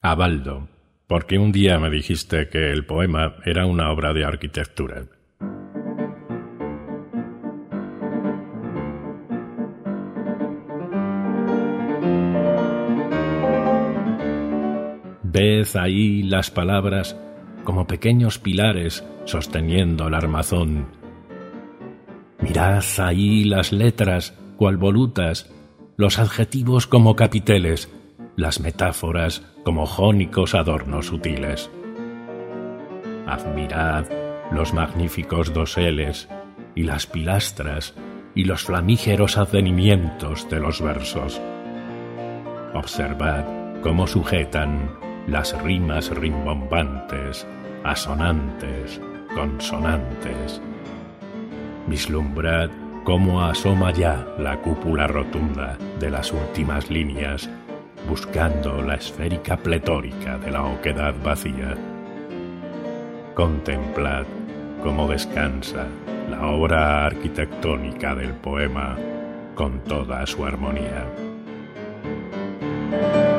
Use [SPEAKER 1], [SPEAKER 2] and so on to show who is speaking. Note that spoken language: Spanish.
[SPEAKER 1] a Baldo, porque un día me dijiste que el poema era una obra de arquitectura. Ved ahí las palabras como pequeños pilares sosteniendo el armazón. Mirad ahí las letras cual volutas, los adjetivos como capiteles, las metáforas como jónicos adornos sutiles. Admirad los magníficos doseles y las pilastras y los flamígeros advenimientos de los versos. Observad cómo sujetan las rimas rimbombantes, asonantes, consonantes. Vislumbrad cómo asoma ya la cúpula rotunda de las últimas líneas, buscando la esférica pletórica de la oquedad vacía. Contemplad cómo descansa la obra arquitectónica del poema con toda su armonía.